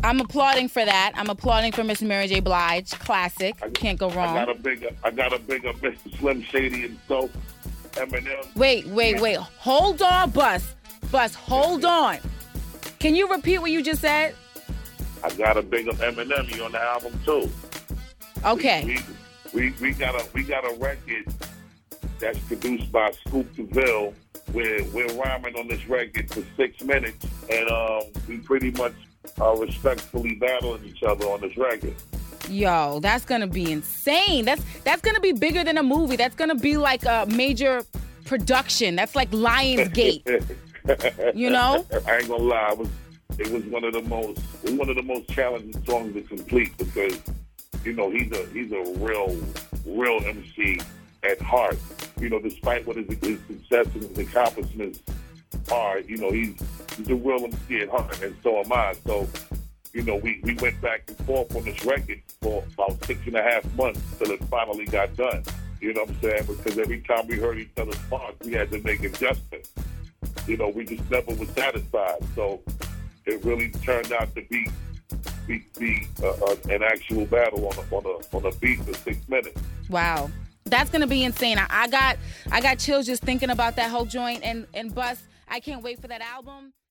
I'm applauding for that. I'm applauding for Miss Mary J. Blige. Classic. Can't go wrong. I got a big up Mr. Slim Shady and so Eminem. Wait. Hold on, Bus. Hold on. Can you repeat what you just said? I got a big up Eminem. He on the album too. Okay. We got a record that's produced by Scoop DeVille. We're rhyming on this record for 6 minutes, and we pretty much are respectfully battling each other on this record. Yo, that's gonna be insane. That's gonna be bigger than a movie. That's gonna be like a major production. That's like Lionsgate. You know? I ain't gonna lie. It was one of the most challenging songs to complete because, you know, he's a real MC at heart. You know, despite what his success and his accomplishments are, you know, he's a real MC at heart, and so am I. So, you know, we went back and forth on this record for about 6.5 months till it finally got done. You know what I'm saying? Because every time we heard each other's parts, we had to make adjustments. You know, we just never was satisfied. So it really turned out to be an actual battle on a beat for 6 minutes. Wow. That's going to be insane. I got chills just thinking about that whole joint. And Bus, I can't wait for that album.